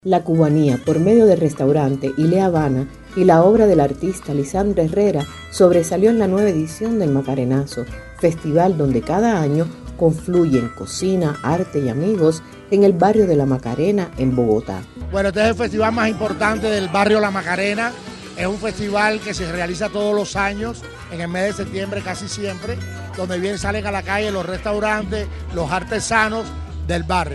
La cubanía, por medio del restaurante Ilea Habana y la obra del artista Lisandro Herrera, sobresalió en la nueva edición del Macarenazo, festival donde cada año confluyen cocina, arte y amigos en el barrio de La Macarena, en Bogotá. Bueno, este es el festival más importante del barrio La Macarena. Es un festival que se realiza todos los años, en el mes de septiembre casi siempre, donde bien salen a la calle los restaurantes, los artesanos del barrio.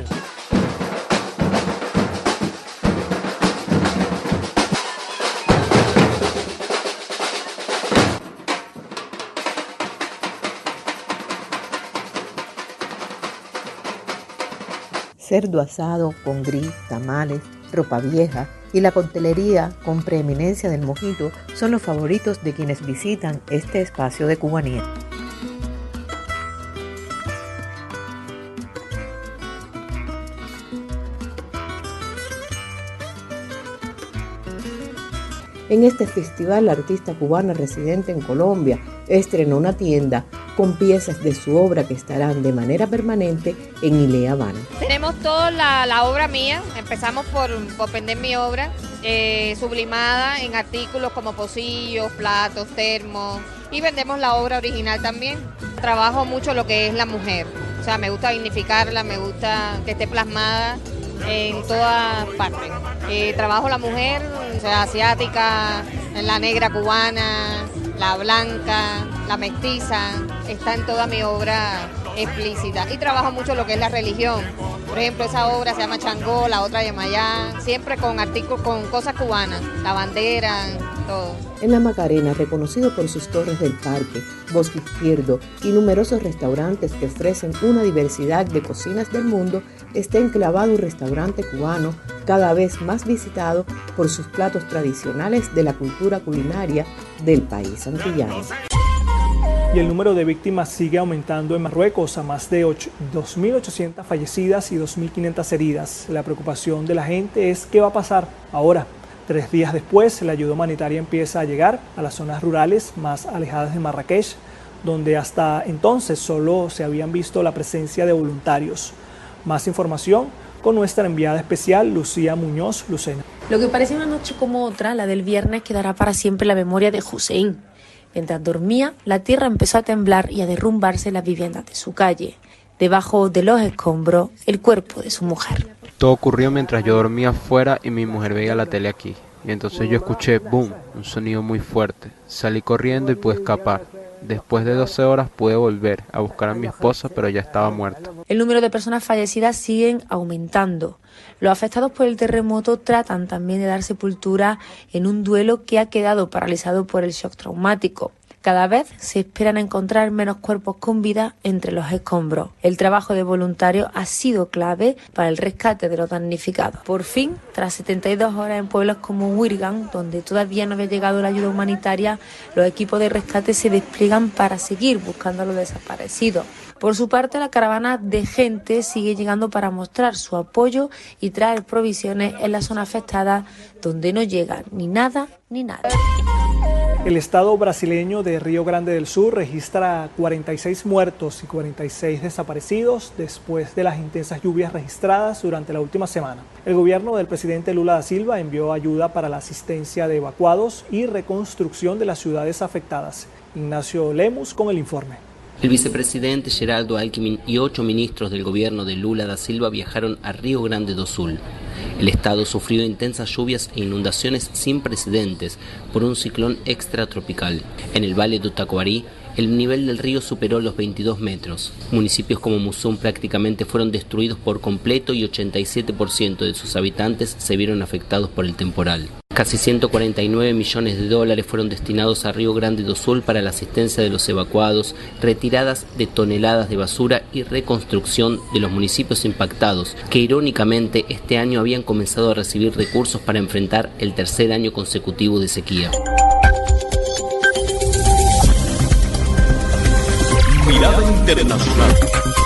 Cerdo asado con gris, tamales, ropa vieja y la coctelería con preeminencia del mojito son los favoritos de quienes visitan este espacio de cubanía. En este festival, la artista cubana residente en Colombia estrenó una tienda con piezas de su obra que estarán de manera permanente en Ilea Habana. Tenemos toda la obra mía, empezamos por vender mi obra, sublimada en artículos como pocillos, platos, termos, y vendemos la obra original también. Trabajo mucho lo que es la mujer, o sea, me gusta dignificarla, me gusta que esté plasmada en todas partes. Trabajo la mujer, o sea, asiática, la negra cubana, la blanca, la mestiza, está en toda mi obra explícita. Y trabajo mucho lo que es la religión. Por ejemplo, esa obra se llama Changó, la otra Yemayá, siempre con artículos, con cosas cubanas, la bandera, todo. En La Macarena, reconocido por sus torres del parque, Bosque Izquierdo y numerosos restaurantes que ofrecen una diversidad de cocinas del mundo, está enclavado un restaurante cubano cada vez más visitado por sus platos tradicionales de la cultura culinaria del país antillano. Y el número de víctimas sigue aumentando en Marruecos a más de 2.800 fallecidas y 2.500 heridas. La preocupación de la gente es qué va a pasar ahora. 3 días después, la ayuda humanitaria empieza a llegar a las zonas rurales más alejadas de Marrakech, donde hasta entonces solo se habían visto la presencia de voluntarios. Más información con nuestra enviada especial, Lucía Muñoz Lucena. Lo que parece una noche como otra, la del viernes, quedará para siempre la memoria de Hussein. Mientras dormía, la tierra empezó a temblar y a derrumbarse las viviendas de su calle. Debajo de los escombros, el cuerpo de su mujer. Todo ocurrió mientras yo dormía afuera y mi mujer veía la tele aquí. Y entonces yo escuché boom, un sonido muy fuerte. Salí corriendo y pude escapar. Después de 12 horas pude volver a buscar a mi esposa, pero ya estaba muerta. El número de personas fallecidas sigue aumentando. Los afectados por el terremoto tratan también de dar sepultura en un duelo que ha quedado paralizado por el shock traumático. Cada vez se esperan encontrar menos cuerpos con vida entre los escombros. El trabajo de voluntarios ha sido clave para el rescate de los damnificados. Por fin, tras 72 horas en pueblos como Wirgan, donde todavía no había llegado la ayuda humanitaria, los equipos de rescate se despliegan para seguir buscando a los desaparecidos. Por su parte, la caravana de gente sigue llegando para mostrar su apoyo y traer provisiones en la zona afectada, donde no llega ni nada ni nada. El estado brasileño de Río Grande del Sur registra 46 muertos y 46 desaparecidos después de las intensas lluvias registradas durante la última semana. El gobierno del presidente Lula da Silva envió ayuda para la asistencia de evacuados y reconstrucción de las ciudades afectadas. Ignacio Lemus con el informe. El vicepresidente Geraldo Alckmin y 8 ministros del gobierno de Lula da Silva viajaron a Río Grande do Sul. El estado sufrió intensas lluvias e inundaciones sin precedentes por un ciclón extratropical. En el Valle do Taquari, el nivel del río superó los 22 metros. Municipios como Musum prácticamente fueron destruidos por completo y 87% de sus habitantes se vieron afectados por el temporal. Casi 149 millones de dólares fueron destinados a Río Grande do Sul para la asistencia de los evacuados, retiradas de toneladas de basura y reconstrucción de los municipios impactados, que irónicamente este año habían comenzado a recibir recursos para enfrentar el tercer año consecutivo de sequía. Mirada Internacional.